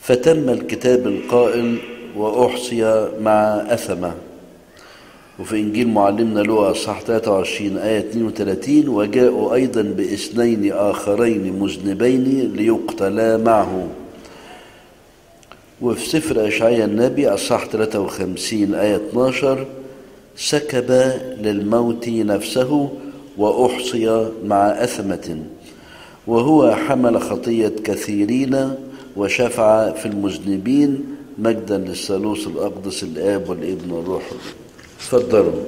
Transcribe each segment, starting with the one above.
فتم الكتاب القائل وأحصي مع أثمة. وفي إنجيل معلمنا لوقا اصحاح 23 آية 32 وجاءوا أيضا باثنين آخرين مذنبين ليقتلا معه. وفي سفر أشعياء النبي اصحاح 53 آية 12 سكب للموت نفسه وأحصي مع أثمة، وهو حمل خطية كثيرين وشفع في المذنبين، مجدا للثالوث الأقدس الآب والابن والروح. تفضلوا.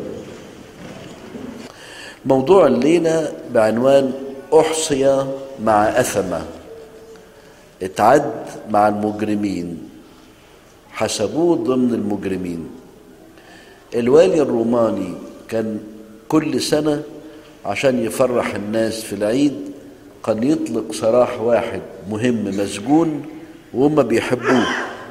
موضوع الليلة بعنوان أحصي مع أثمة. اتعد مع المجرمين، حسبوه ضمن المجرمين. الوالي الروماني كان كل سنة عشان يفرح الناس في العيد كان يطلق سراح واحد مهم مسجون وهم بيحبوه،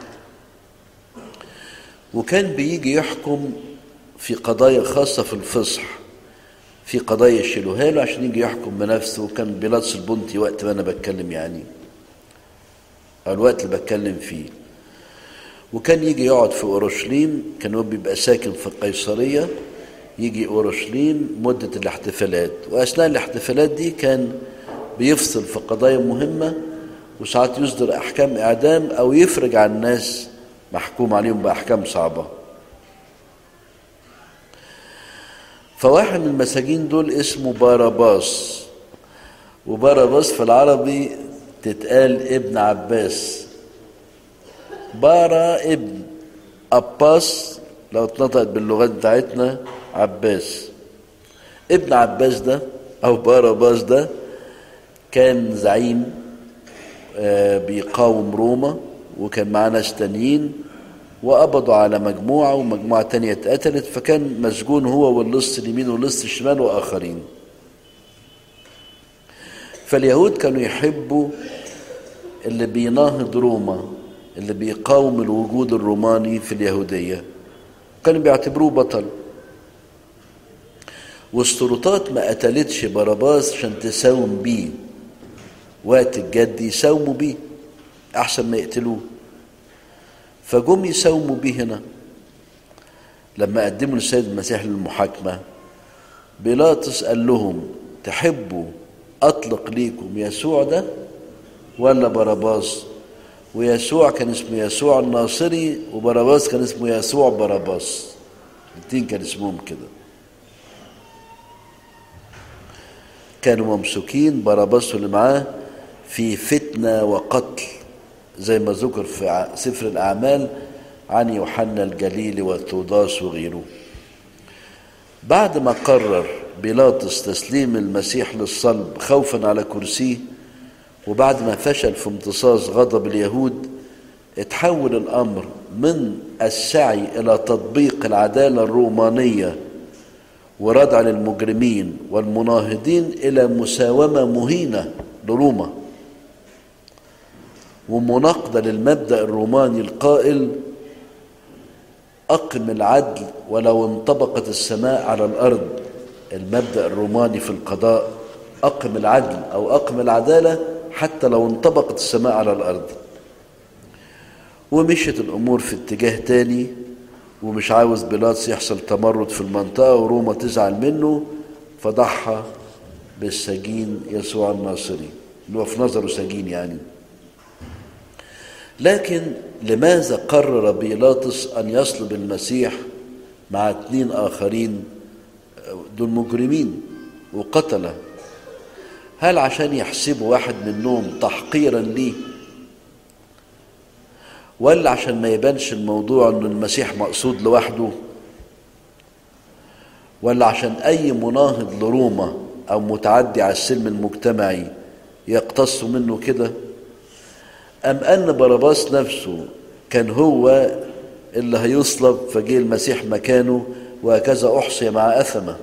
وكان بيجي يحكم في قضايا خاصة في الفصح، في قضايا يشيلوها له عشان يجي يحكم بنفسه. وكان بيلاطس البنطي وقت ما أنا بتكلم يعني الوقت اللي بتكلم فيه، وكان يجي يقعد في أورشليم. كان هو بيبقى ساكن في القيصرية، يجي أورشليم مدة الاحتفالات، وأثناء الاحتفالات دي كان بيفصل في قضايا مهمة، وساعات يصدر أحكام إعدام أو يفرج عن الناس محكوم عليهم بأحكام صعبة. فواحد من المساجين دول اسمه باراباس، وباراباس في العربي تتقال ابن عباس. بارا ابن أباس، لو اتنطقت باللغات بتاعتنا عباس. ابن عباس ده أو باراباس ده كان زعيم بيقاوم روما، وكان معاه ناس تانيين، وقبضوا على مجموعة ومجموعة تانية اتقتلت، فكان مسجون هو واللص اليمين واللص الشمال وآخرين. فاليهود كانوا يحبوا اللي بيناهض روما، اللي بيقاوم الوجود الروماني في اليهودية، كانوا بيعتبروه بطل. والسلطات ما قتلتش باراباس عشان تساوم بيه، وقت الجد يساوموا بيه أحسن ما يقتلوه. فجم يساوموا بيه هنا لما قدموا للسيد المسيح للمحاكمة. بيلاطس قال لهم تحبوا أطلق ليكم يسوع ده ولا باراباس؟ ويسوع كان اسمه يسوع الناصري، وباراباس كان اسمه يسوع باراباس، الاثنين كان اسمهم كده. كانوا ممسوكين باراباس واللي معاه في فتنة وقتل، زي ما ذكر في سفر الأعمال عن يوحنا الجليلي وثوداس وغيره. بعد ما قرر بيلاطس تسليم المسيح للصلب خوفا على كرسيه، وبعد ما فشل في امتصاص غضب اليهود، اتحول الأمر من السعي إلى تطبيق العدالة الرومانية وردع للمجرمين والمناهضين إلى مساومة مهينة لروما، ومناقضة للمبدأ الروماني القائل أقم العدل ولو انطبقت السماء على الأرض. المبدأ الروماني في القضاء أقم العدل أو أقم العدالة حتى لو انطبقت السماء على الأرض. ومشيت الأمور في اتجاه تاني، ومش عاوز بيلاطس يحصل تمرد في المنطقة وروما تزعل منه، فضحى بالسجين يسوع الناصري اللي هو في نظره سجين يعني. لكن لماذا قرر بيلاطس أن يصلب المسيح مع 2 آخرين دول مجرمين وقتله؟ هل عشان يحسبوا واحد منهم تحقيرا ليه، ولا عشان ما يبانش الموضوع أن المسيح مقصود لوحده، ولا عشان أي مناهض لروما أو متعدي على السلم المجتمعي يقتصوا منه كده؟ أم أن باراباس نفسه كان هو اللي هيصلب فجاء المسيح مكانه، وهكذا أحصي مع أثمة؟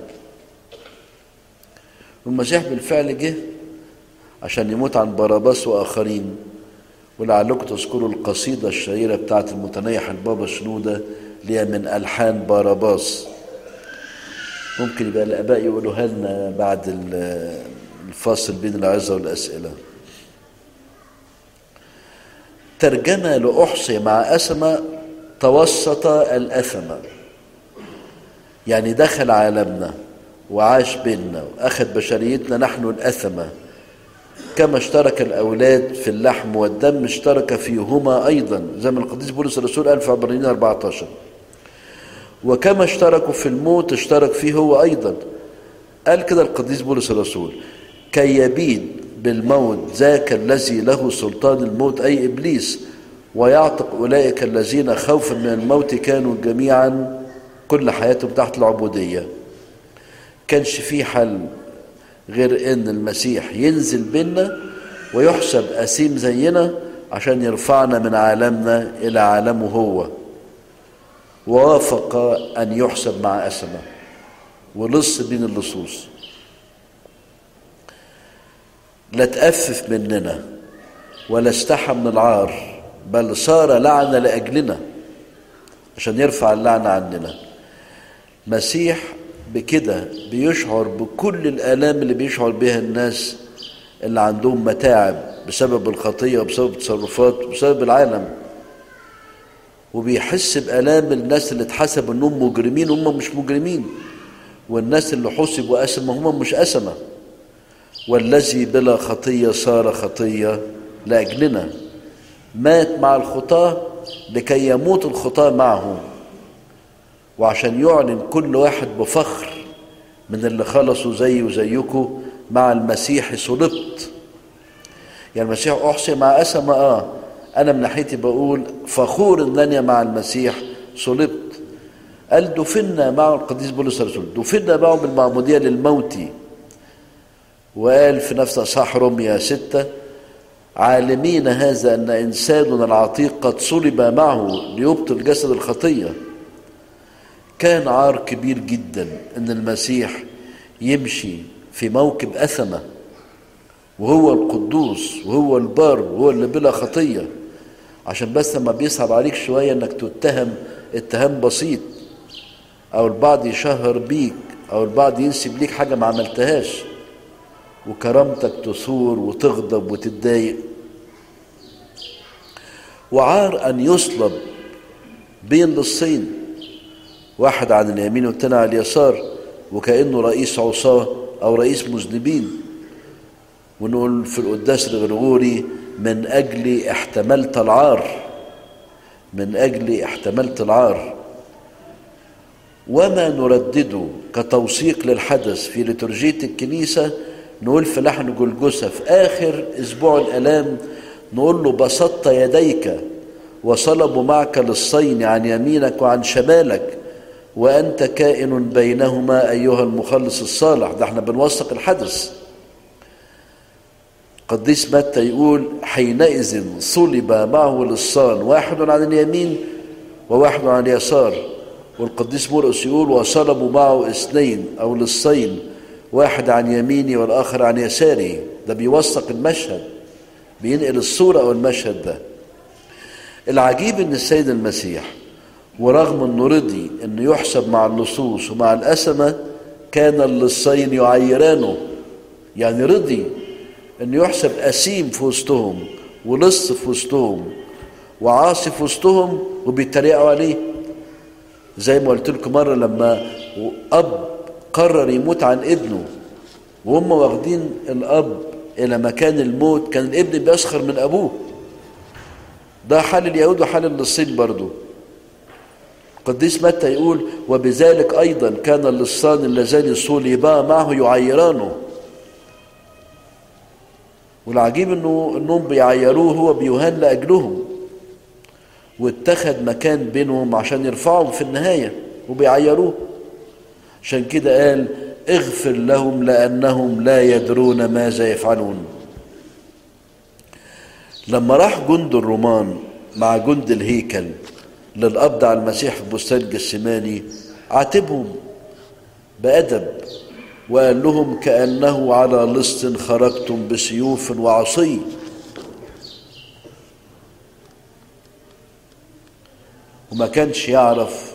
والمسيح بالفعل جه عشان يموت عن باراباس وآخرين. ولعلكم تذكروا القصيدة الشهيرة بتاعت المتنيح البابا شنودة اللي هي من ألحان باراباس. ممكن يبقى الآباء يقولوها لنا بعد الفاصل بين العظة والأسئلة. ترجمة لأحصي مع أثمة توسط الأثمة، يعني دخل عالمنا وعاش بيننا وأخذ بشريتنا نحن الأثمة، كما اشترك الأولاد في اللحم والدم اشترك فيهما أيضا، زي ما القديس بولس الرسول قال في عبرانيين 14، وكما اشتركوا في الموت اشترك فيه هو أيضا. قال كده القديس بولس الرسول: كي يبيد بالموت ذاك الذي له سلطان الموت أي إبليس، ويعتق أولئك الذين خوفا من الموت كانوا جميعا كل حياتهم تحت العبودية. كانش فيه حل غير ان المسيح ينزل بينا ويحسب أثيم زينا عشان يرفعنا من عالمنا إلى عالمه هو، ووافق أن يحسب مع أثمة ولص بين اللصوص. لا تأفف مننا ولا استحى من العار، بل صار لعنة لأجلنا عشان يرفع اللعنة عننا. مسيح بكده بيشعر بكل الآلام اللي بيشعر بها الناس اللي عندهم متاعب بسبب الخطية وبسبب التصرفات وبسبب العالم، وبيحس بآلام الناس اللي اتحسب انهم مجرمين وهم مش مجرمين، والناس اللي حسبوا أثمة هم مش أثمة. والذي بلا خطية صار خطية لأجلنا، مات مع الخطاة لكي يموت الخطاة معه، وعشان يعلن كل واحد بفخر من اللي خلصوا زي وزيكم مع المسيح صلبت. يعني المسيح أحصي مع أثمة، أنا من ناحيتي بقول فخور أنني مع المسيح صلبت. قال دفنا معه القديس بولس الرسول، دفنا معه بالمعمودية للموت. وقال في نفس أصحاح رمية 6: عالمين هذا أن إنساننا العتيق قد صلب معه ليبطل جسد الخطية. كان عار كبير جدا أن المسيح يمشي في موكب أثمة، وهو القدوس وهو البار وهو اللي بلا خطية، عشان بس لما بيصعب عليك شوية أنك تتهم اتهام بسيط، أو البعض يشهر بيك، أو البعض ينسب ليك حاجة ما عملتهاش، وكرامتك تثور وتغضب وتتضايق. وعار أن يصلب بين لصين، واحد عن اليمين والتاني على اليسار، وكأنه رئيس عصاة أو رئيس مذنبين. ونقول في القداس الغرغوري: من أجل احتملت العار، من أجل احتملت العار. وما نردده كتوثيق للحدث في ليتورجية الكنيسة، نقول في لحن جلجثة في آخر أسبوع الآلام، نقول له: بسطت يديك وصلبوا معك للصين عن يمينك وعن شمالك، وأنت كائن بينهما أيها المخلص الصالح. ده احنا بنوثق الحدث. قديس متى يقول: حينئذ صلب معه للصان، واحد عن اليمين وواحد عن اليسار. والقديس مرقس يقول: وصلبوا معه اثنين أو للصين، واحد عن يميني والآخر عن يساري. ده بيوثق المشهد، بينقل الصورة أو المشهد ده. العجيب ان السيد المسيح ورغم انه رضي انه يحسب مع اللصوص ومع الأثمة، كان اللصين يعيرانه. يعني رضي انه يحسب أثيم في وسطهم ولص في وسطهم وعاصي في وسطهم وبيتريقوا عليه. زي ما قلت لكم مرة، لما أب قرر يموت عن ابنه وهم واخدين الأب إلى مكان الموت، كان الابن بيسخر من أبوه. ده حال اليهود وحال اللصين برضو. قديس متى يقول: وبذلك أيضا كان اللصان اللذان صلبا معه يعيرانه. والعجيب انهم بيعيروه، هو بيهان لأجلهم، واتخذ مكان بينهم عشان يرفعهم في النهاية وبيعيروه. عشان كده قال: اغفر لهم لأنهم لا يدرون ماذا يفعلون. لما راح جند الرومان مع جند الهيكل للقبض على المسيح في بستان جسماني، عاتبهم بأدب وقال لهم: كأنه على لص خرجتم بسيوف وعصي. وما كانش يعرف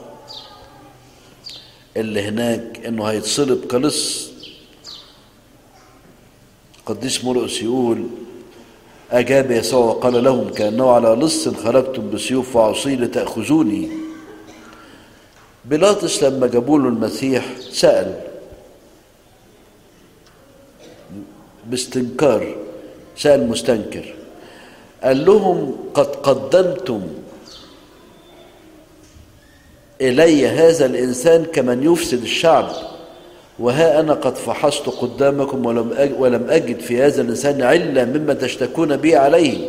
اللي هناك انه هيتصلب كلص. قديس مرقس يقول: أجاب يسوع وقال لهم كأنه على لص خرجتم بسيوف وعصي لتأخذوني. بيلاطس لما جابوا له المسيح سأل باستنكار، سأل مستنكر، قال لهم قد قدمتم إلي هذا الإنسان كمن يفسد الشعب، وها أنا قد فحصت قدامكم ولم أجد في هذا الإنسان علة مما تشتكون به عليه.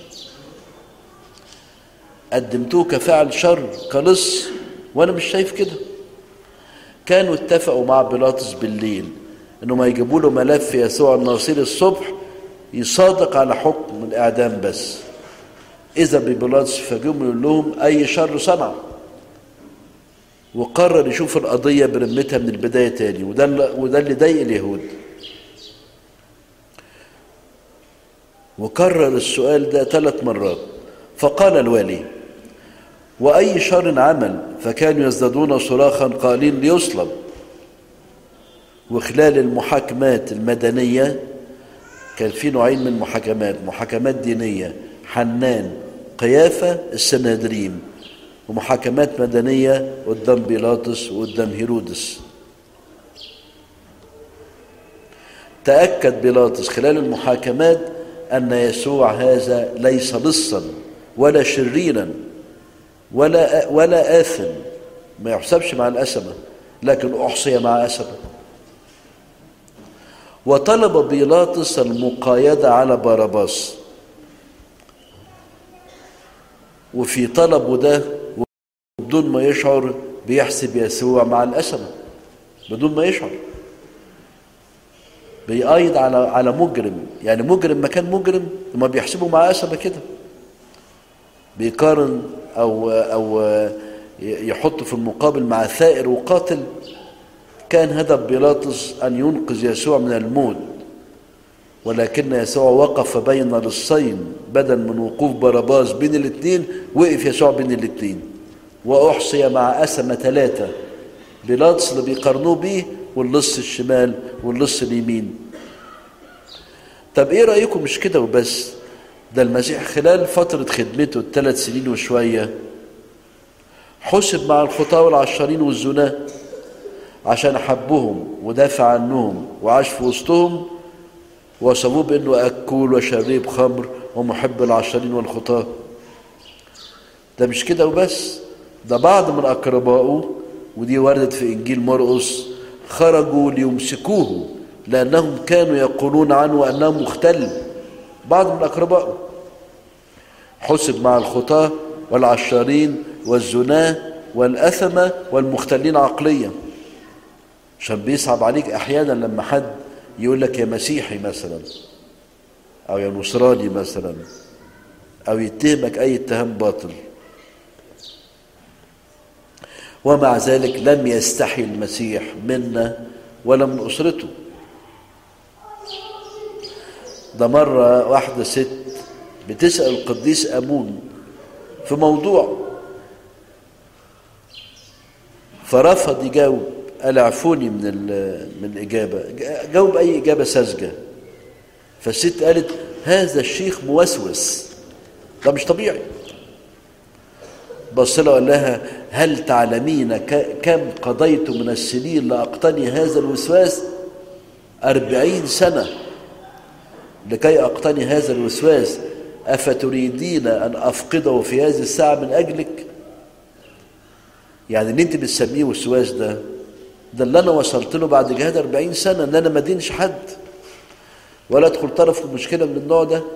قدمتوه كفعل شر كلص وأنا مش شايف كده. كانوا اتفقوا مع بيلاطس بالليل إنه ما يجيبوا له ملف يسوع الناصري الصبح يصادق على حكم الإعدام بس. إذا ببيلاطس فجم يقول لهم أي شر صنع، وقرر يشوف القضية برمتها من البداية تاني، وده اللي ضايق اليهود. وكرر السؤال ده 3 مرات. فقال الوالي وأي شر عمل؟ فكانوا يزدادون صراخا قائلين ليصلب. وخلال المحاكمات المدنية كان في نوعين من المحاكمات، محاكمات دينية حنان قيافة السنهدريم، ومحاكمات مدنية قدام بيلاطس وقدام هيرودس. تأكد بيلاطس خلال المحاكمات أن يسوع هذا ليس لصا ولا شريرا ولا آثم، ما يحسبش مع الأسمة، لكن أحصي مع أسمة. وطلب بيلاطس المقايضة على باراباس، وفي طلبه ده بدون ما يشعر بيحسب يسوع مع الأسمة، بدون ما يشعر بيقايض على مجرم. يعني مجرم مكان مجرم ما بيحسبه مع أسمة كده، بيقارن أو يحط في المقابل مع ثائر وقاتل. كان هدف بيلاطس أن ينقذ يسوع من الموت، ولكن يسوع وقف بين لصين، بدل من وقوف باراباس بين الاثنين وقف يسوع بين الاثنين، وأحصي مع أسمة 3، بيلاطس اللي بيقارنوه بيه واللص الشمال واللص اليمين. طب ايه رأيكم؟ مش كده وبس، ده المسيح خلال فترة خدمته 3 سنين وشوية حسب مع الخطاة والعشارين والزناة عشان حبهم ودافع عنهم وعاش في وسطهم، وصفوه بأنه أكول وشريب خمر ومحب العشارين والخطاة. ده مش كده وبس، ده بعض من أقربائه، ودي وردت في إنجيل مرقس، خرجوا ليمسكوه لأنهم كانوا يقولون عنه أنه مختل. بعض من أقربائه حسب مع الخطاة والعشارين والزناة والأثمة والمختلين عقليا. عشان بيصعب عليك أحيانا لما حد يقول لك يا مسيحي مثلا أو يا نصراني مثلا، أو يتهمك أي اتهام باطل. ومع ذلك لم يستحي المسيح منا ولا من أسرته. ده مرة واحدة ست بتسأل القديس أمون في موضوع، فرفض يجاوب، قال اعفوني من الإجابة، جاوب أي إجابة ساذجة. فالست قالت هذا الشيخ موسوس، ده مش طبيعي. بص لها وقال لها هل تعلمين كم قضيت من السنين لأقتني هذا الوسواس؟ 40 سنة لكي أقتني هذا الوسواس، أفتريدين أن أفقده في هذه الساعة من أجلك؟ يعني اللي انت بتسميه وسواس ده اللي أنا وصلت له بعد جهاد 40 سنة، أن أنا ما دينش حد ولا أدخل طرف في مشكلة من النوع ده.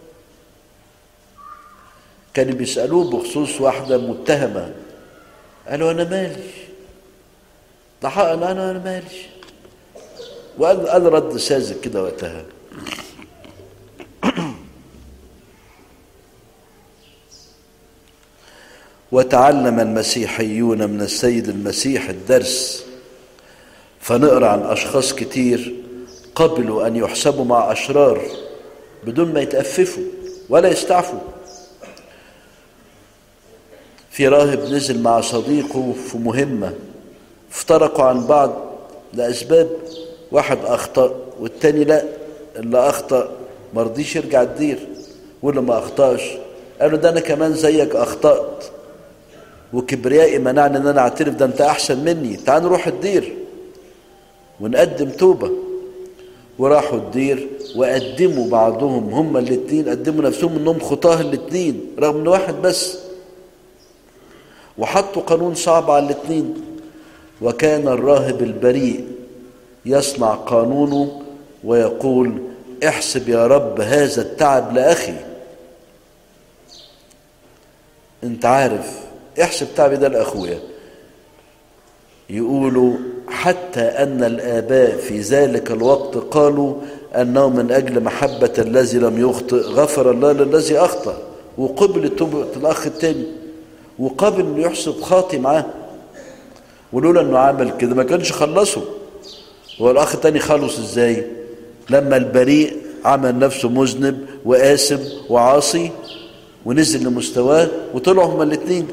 كانوا بيسألوه بخصوص واحدة متهمة، قالوا أنا مالي، ده حق أنا مالي. وقال رد ساذج كده وقتها. وتعلم المسيحيون من السيد المسيح الدرس، فنقرأ عن أشخاص كتير قبلوا أن يحسبوا مع أشرار بدون ما يتأففوا ولا يستعفوا. في راهب نزل مع صديقه في مهمة، افترقوا عن بعض لأسباب، واحد أخطأ والتاني لا، اللي أخطأ مرضيش يرجع الدير، واللي ما أخطأش قال له ده أنا كمان زيك أخطأت، وكبريائي منعني أن أنا أعترف، ده أنت أحسن مني، تعال نروح الدير ونقدم توبة. وراحوا الدير وقدموا بعضهم، هما الاتنين قدموا نفسهم انهم خطاه الاتنين رغم ان واحد بس، وحطوا قانون صعب على الاتنين. وكان الراهب البريء يصنع قانونه ويقول احسب يا رب هذا التعب لأخي. انت عارف احسب تعبي ده لأخويا. يقولوا حتى أن الآباء في ذلك الوقت قالوا أنه من أجل محبة الذي لم يخطئ غفر الله للذي أخطأ، وقبل توبة الأخ التاني، وقبل أنه يحسب خاطي معاه. ولولا أنه عمل كده ما كانش خلصه. هو الأخ التاني خلص إزاي؟ لما البريء عمل نفسه مذنب وآثم وعاصي ونزل لمستواه، وطلعوا هما الاثنين.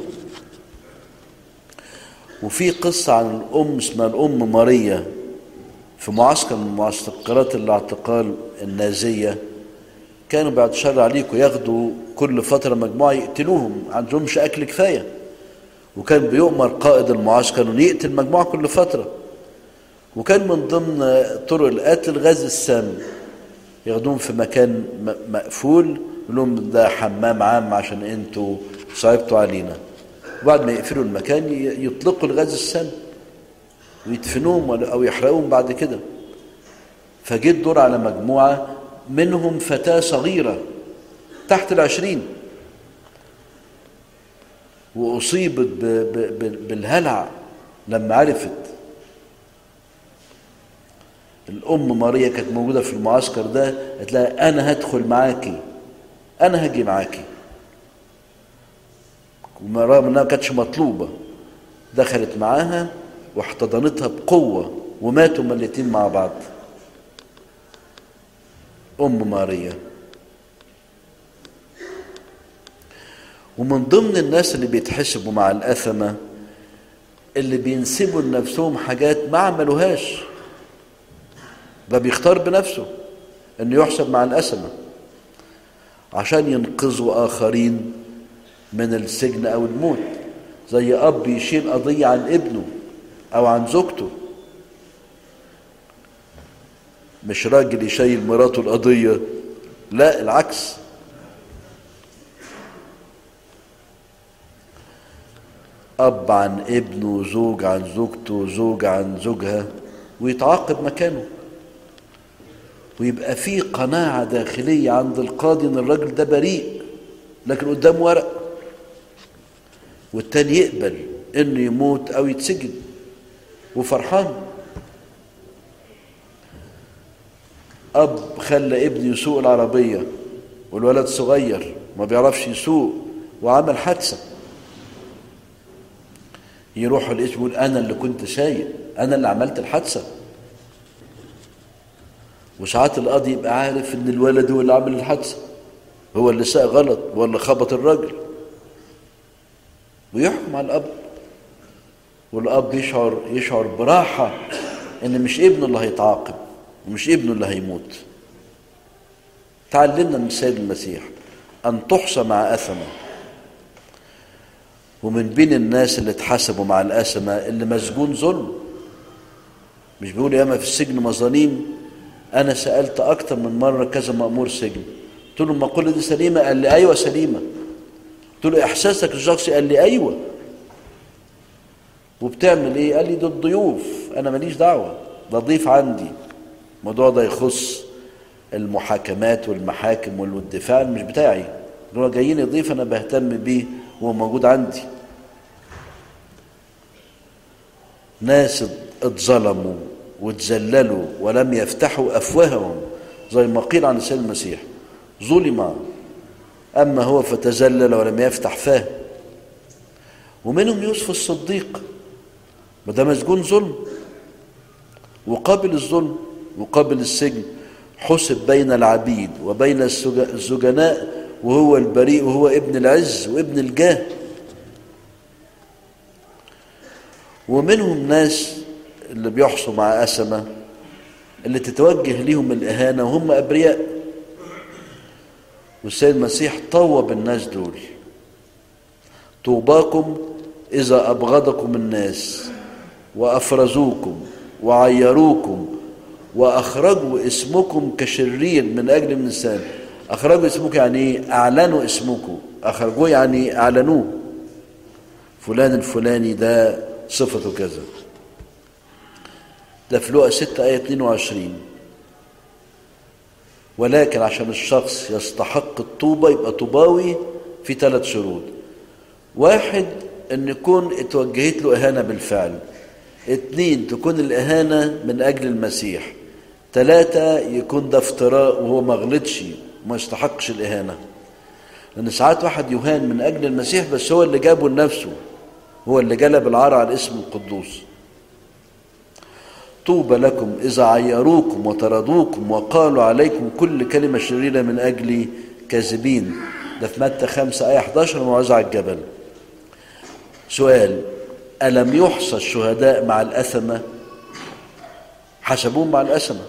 وفي قصة عن الأم اسمها الأم ماريا في معسكر من معسكرات الاعتقال النازية. كانوا بعد شر عليكم ياخدوا كل فترة مجموعة يقتلوهم، عندهمش أكل كفاية، وكان بيؤمر قائد المعسكر أنه يقتل مجموعة كل فترة. وكان من ضمن طرق القتل غاز السام، ياخدوهم في مكان مقفول يقول لهم ده حمام عام عشان انتوا صعبتوا علينا، وبعد ما يقفلوا المكان يطلقوا الغاز السام ويدفنوهم أو يحرقوهم بعد كده. فجيت دور على مجموعة منهم فتاة صغيرة تحت 20، وأصيبت بالهلع لما عرفت. الأم ماريا كانت موجودة في المعسكر ده، قالت لها أنا هدخل معاكي، أنا هجي معاكي، ورغم أنها ما كانتش مطلوبة دخلت معاها واحتضنتها بقوة، وماتوا هما الاتنين مع بعض. أم ماريا. ومن ضمن الناس اللي بيتحسبوا مع الأثمة اللي بينسبوا لنفسهم حاجات ما عملوهاش، ده بيختار بنفسه انه يحسب مع الأثمة عشان ينقذوا آخرين من السجن أو الموت. زي أب يشيل قضية عن ابنه أو عن زوجته، مش راجل يشيل مراته القضية، لا العكس. أب عن ابنه، زوج عن زوجته، زوج عن زوجها، ويتعاقب مكانه. ويبقى فيه قناعة داخلية عند القاضي ان الراجل ده بريء، لكن قدامه ورق، والتاني يقبل انه يموت او يتسجن وفرحان. اب خلى ابنه يسوق العربية والولد صغير ما بيعرفش يسوق وعمل حادثة، يروح الاسم يقول انا اللي كنت سايق، انا اللي عملت الحادثة. وساعات القاضي يبقى عارف ان الولد هو اللي عمل الحادثة، هو اللي ساق غلط ولا خبط الراجل، ويحكم على الاب. والاب يشعر براحة ان مش ابنه اللي هيتعاقب ومش ابنه اللي هيموت. تعلمنا من سيد المسيح ان تحصى مع أثمة. ومن بين الناس اللي اتحسبوا مع الأثمة اللي مسجون ظلم، مش بيقول ياما في السجن مظاليم. أنا سألت أكتر من مرة كذا مأمور سجن، قلت له المقولة دي سليمة؟ قال لي أيوة سليمة. قلت له إحساسك الشخصي؟ قال لي أيوة. وبتعمل إيه؟ قال لي ده الضيوف، أنا ماليش دعوة، ده ضيف عندي، الموضوع ده يخص المحاكمات والمحاكم والدفاع مش بتاعي، هو جايين يضيف أنا بهتم بيه وهو موجود عندي. ناس اتظلموا واتذللوا ولم يفتحوا أفواههم، زي ما قيل عن السيد المسيح ظلم أما هو فتذلل ولم يفتح فاه. ومنهم يوسف الصديق، وده مسجون ظلم وقابل الظلم وقابل السجن، حسب بين العبيد وبين الزجناء وهو البريء وهو ابن العز وابن الجاه. ومنهم ناس اللي بيحصوا مع أثمة اللي تتوجه ليهم الإهانة وهم أبرياء، والسيد المسيح طوب الناس دول: طوباكم إذا أبغضكم الناس وأفرزوكم وعيروكم وأخرجوا اسمكم كشرير من أجل الإنسان. أخرجوا اسمكم يعني إيه؟ أعلنوا اسمكم. أخرجوه يعني أعلنوه، فلان الفلاني ده صفته كذا. ده في لوقا 6 آية 22. ولكن عشان الشخص يستحق الطوبة يبقى طوباوي في 3 شروط: 1 أن يكون اتوجهت له إهانة بالفعل. 2 تكون الإهانة من أجل المسيح. 3 يكون ده افتراء وهو ما غلطش وما يستحقش الإهانة. لأن ساعات واحد يهان من أجل المسيح بس هو اللي جابه لنفسه، هو اللي جلب العار على الاسم القدوس. طوبى لكم إذا عيروكم وطردوكم وقالوا عليكم كل كلمة شريرة من أجلي كاذبين. ده في متى 5 آية 11 موعظة على الجبل. سؤال: ألم يحصى الشهداء مع الأثمة؟ حسبوهم مع الأثمة.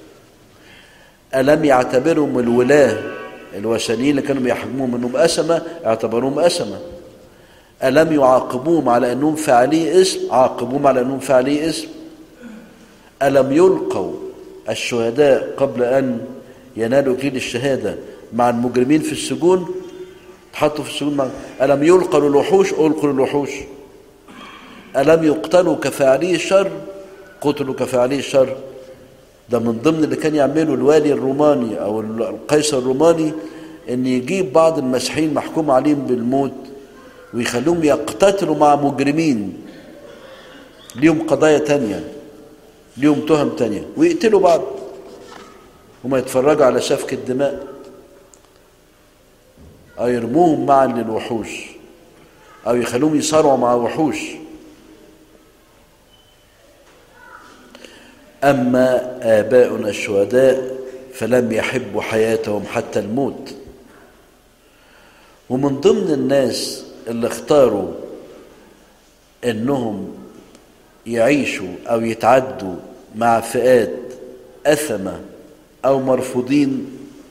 ألم يعتبرهم الولاة الوثنيين اللي كانوا بيحكموهم انهم أثمة؟ اعتبروهم أثمة. ألم يعاقبوهم على أنهم فاعلي اسم؟ عاقبوهم على أنهم فاعلي اسم. ألم يلقوا الشهداء قبل أن ينالوا إكليل الشهادة مع المجرمين في السجون؟ تحطوا في السجون ألم يلقوا للوحوش؟ ألقوا للوحوش. ألم يقتلوا كفاعلي الشر؟ قتلوا كفاعلي الشر. ده من ضمن اللي كان يعمله الوالي الروماني أو القيصر الروماني، أن يجيب بعض المسيحيين محكوم عليهم بالموت ويخلوهم يقتتلوا مع مجرمين ليهم قضايا تانية، ليهم تهم تانية، ويقتلوا بعض وما يتفرجوا على سفك الدماء، أو يرموهم معا للوحوش، أو يخلوهم يصارعوا مع وحوش. أما آباؤنا الشهداء فلم يحبوا حياتهم حتى الموت. ومن ضمن الناس اللي اختاروا انهم يعيشوا او يتعدوا مع فئات أثمة او مرفوضين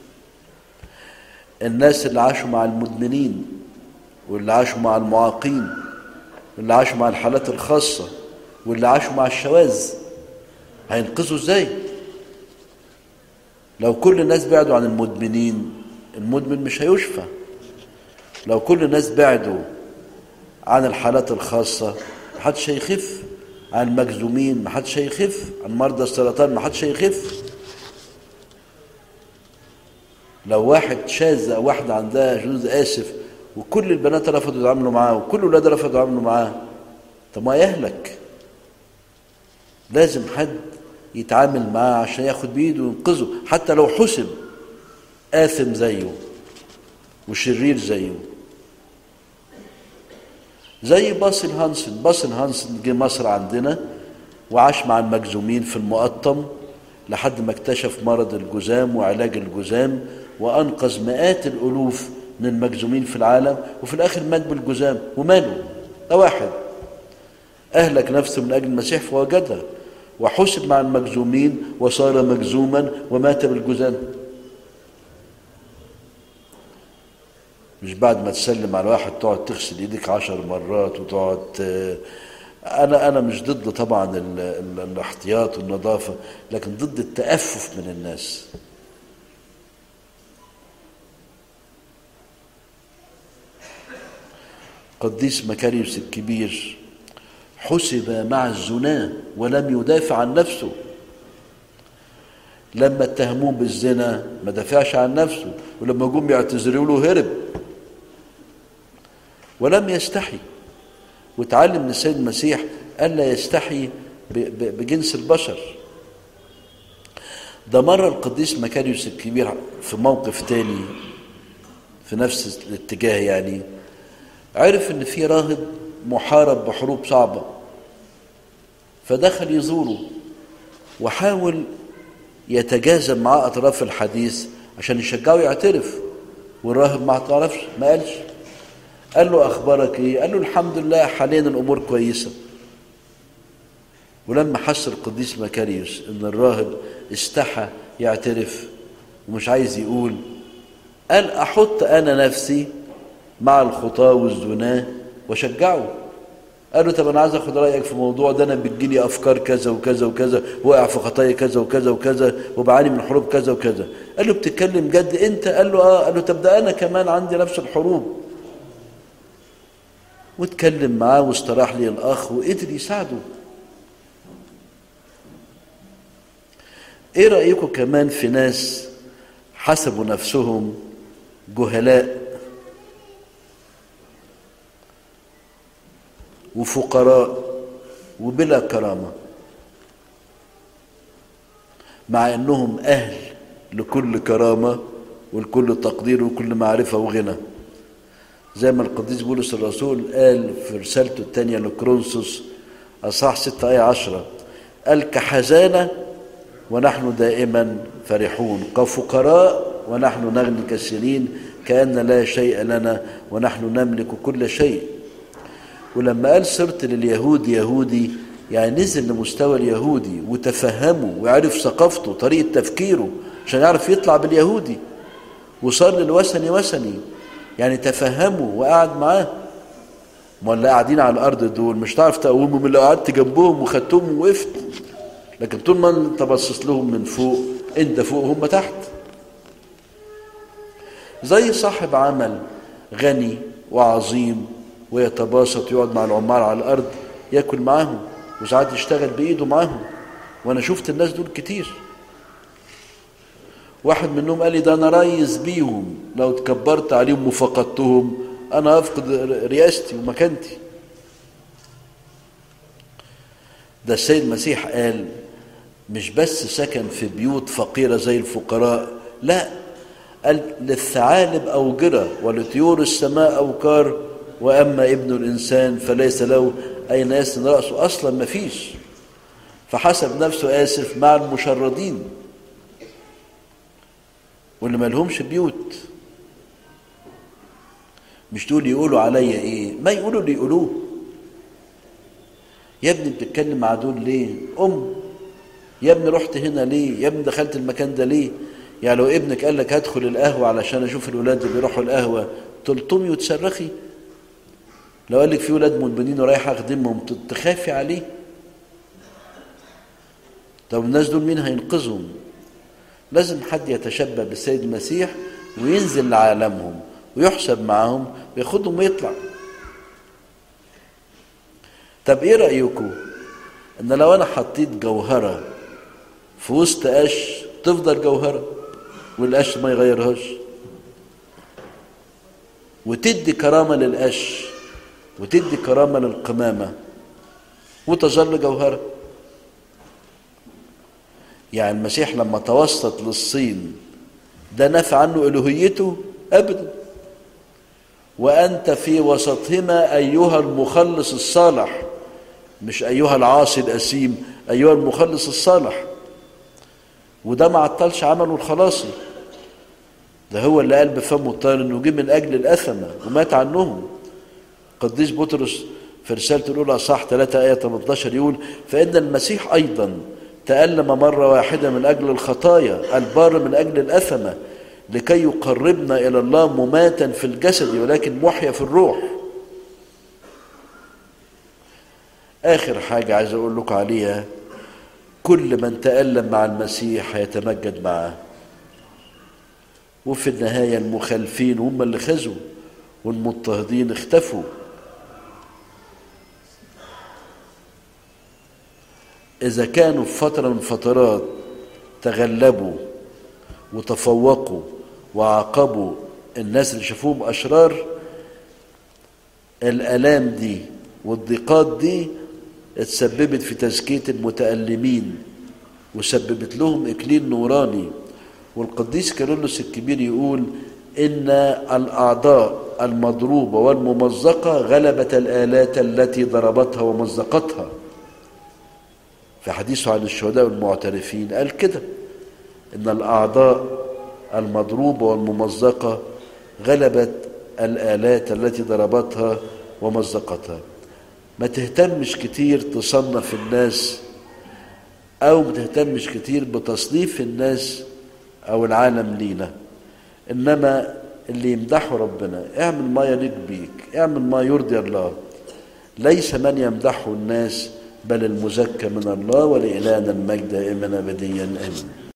الناس اللي عاشوا مع المدمنين، واللي عاشوا مع المعاقين، واللي عاشوا مع الحالات الخاصة، واللي عاشوا مع الشواذ. هينقذوا ازاي؟ لو كل الناس بعدوا عن المدمنين المدمن مش هيشفى. لو كل الناس بعدوا عن الحالات الخاصة محدش هيخف. عن المجذومين محدش هيخف. عن مرضى السرطان محدش هيخف. لو واحد شاذ أو واحدة عندها شذوذ آسف وكل البنات رفضوا يتعاملوا معاه وكل الولاد رفضوا يتعاملوا معاه، طب ما يهلك. لازم حد يتعامل معاه عشان ياخد بيده وينقذه، حتى لو حسب آثم زيه وشرير زيه. زي باسل هانسن. باسل هانسن جه مصر عندنا وعاش مع المجذومين في المقطم لحد ما اكتشف مرض الجذام وعلاج الجذام، وأنقذ مئات الألوف من المجذومين في العالم، وفي الآخر مات بالجذام. وماله؟ ده واحد أهلك نفسه من أجل المسيح فوجدها، وحسب مع المجذومين وصار مجذوما ومات بالجذام. مش بعد ما تسلم على واحد تقعد تغسل ايدك 10 مرات وتقعد. انا مش ضد طبعا الاحتياط والنظافة، لكن ضد التأفف من الناس. قديس مكاريوس الكبير حسب مع الزنا ولم يدافع عن نفسه. لما اتهموه بالزنا ما دافعش عن نفسه، ولما جم يعتذروا له هرب ولم يستحي. وتعلم من السيد المسيح ألا يستحي بجنس البشر. ده مرة القديس مكاريوس الكبير في موقف تاني في نفس الاتجاه، يعني عرف ان في راهب محارب بحروب صعبة، فدخل يزوره وحاول يتجاذب معاه أطراف الحديث عشان يشجعه يعترف. والراهب ما اعترفش، ما قالش. قال له أخبارك إيه؟ قال له الحمد لله حاليا الأمور كويسة. ولما حس القديس مكاريوس إن الراهب استحى يعترف ومش عايز يقول، قال أحط أنا نفسي مع الخطاة والزناه وشجعه. قال له طب أنا عايز أخد رأيك في موضوع ده، أنا بتجيلي أفكار كذا وكذا وكذا، واقع في خطايا كذا وكذا وكذا، وبعاني من حروب كذا وكذا. قال له بتتكلم جد أنت؟ قال له آه. قال له طب ده أنا كمان عندي نفس الحروب. واتكلم معاه واستراح لي الأخ وقدر يساعده. ايه رأيكم كمان في ناس حسبوا نفسهم جهلاء وفقراء وبلا كرامة، مع انهم اهل لكل كرامة ولكل تقدير وكل معرفة وغنى، زي ما القديس بولس الرسول قال في رسالته الثانية لكورنثوس اصحاح 6 آية 10، قال كحزانة ونحن دائما فرحون، كفقراء ونحن نغني كثيرين، كأن لا شيء لنا ونحن نملك كل شيء. ولما قال صرت لليهود يهودي، يعني نزل لمستوى اليهودي وتفهمه ويعرف ثقافته طريقة تفكيره عشان يعرف يطلع باليهودي، وصار للوثني وثني، يعني تفهمه وقعد معاه. ما اللي قاعدين على الأرض دول مش تعرف تقومهم إلا قعدت جنبهم وخدتهم ووقفت، لكن طول ما انت باصص لهم من فوق انت فوق هم تحت. زي صاحب عمل غني وعظيم ويتباسط يقعد مع العمال على الارض ياكل معاهم وساعات يشتغل بايده معاهم، وانا شفت الناس دول كتير. واحد منهم قال لي ده انا رايز بيهم، لو اتكبرت عليهم وفقدتهم انا افقد رياستي ومكانتي. ده السيد المسيح قال مش بس سكن في بيوت فقيرة زي الفقراء، لا، قال للثعالب أوجرة ولطيور السماء أوكار، وأما ابن الإنسان فليس له أين يسند رأسه، أصلا ما فيش. فحسب نفسه آسف مع المشردين واللي ما لهمش بيوت. مش دول يقولوا عليا ايه، ما يقولوا اللي يقولوه. يا ابني بتتكلم مع دول ليه؟ يا ابني رحت هنا ليه؟ يا ابني دخلت المكان ده ليه؟ يعني لو ابنك قال لك هدخل القهوة علشان اشوف الولاد اللي بيروحوا القهوة تلطمي وتصرخي؟ لو قال لك في ولاد مدمنين ورايح اخدمهم تخافي عليه؟ طب الناس دول مين هينقذهم؟ لازم حد يتشبه بالسيد المسيح وينزل لعالمهم ويحسب معهم وياخدهم ويطلع. طب ايه رأيكم ان لو انا حطيت جوهرة في وسط قش تفضل جوهرة والقش ما يغيرهاش، وتدي كرامة للقش وتدي كرامة للقمامة وتظل جوهرة؟ يعني المسيح لما توسط للصين ده نفى عنه إلهيته؟ أبدا. وأنت في وسطهما أيها المخلص الصالح، مش أيها العاصي الأثيم، أيها المخلص الصالح. وده ما عطلش عمله الخلاصي، ده هو اللي قال بفمه الطاهر انه جه من اجل الاثمه ومات عنهم. قديس بطرس في رسالته الاولى اصحاح 3 آية 18 يقول فإن المسيح ايضا تألم مرة واحدة من اجل الخطايا البار من اجل الاثمه لكي يقربنا الى الله مماتا في الجسد ولكن محيا في الروح. اخر حاجه عايز اقول لكم عليها، كل من تألم مع المسيح هيتمجد معاه، وفي النهاية المخالفين هم اللي خزوا والمضطهدين اختفوا. إذا كانوا في فترة من فترات تغلبوا وتفوقوا وعاقبوا الناس اللي شافوهم أشرار، الآلام دي والضيقات دي اتسببت في تزكية المتألمين وسببت لهم إكليل نوراني. والقديس كيرلس الكبير يقول إن الأعضاء المضروبة والممزقة غلبت الآلات التي ضربتها ومزقتها. في حديثه عن الشهداء والمعترفين قال كده، إن الأعضاء المضروبة والممزقة غلبت الآلات التي ضربتها ومزقتها. ما تهتمش كتير تصنف الناس أو ما تهتمش كتير بتصنيف الناس أو العالم لينا، إنما اللي يمدحوا ربنا. اعمل ما يليق بيك، اعمل ما يرضي الله. ليس من يمدحه الناس بل المزكى من الله، ولإلهنا المجد دائما أبديا آمين.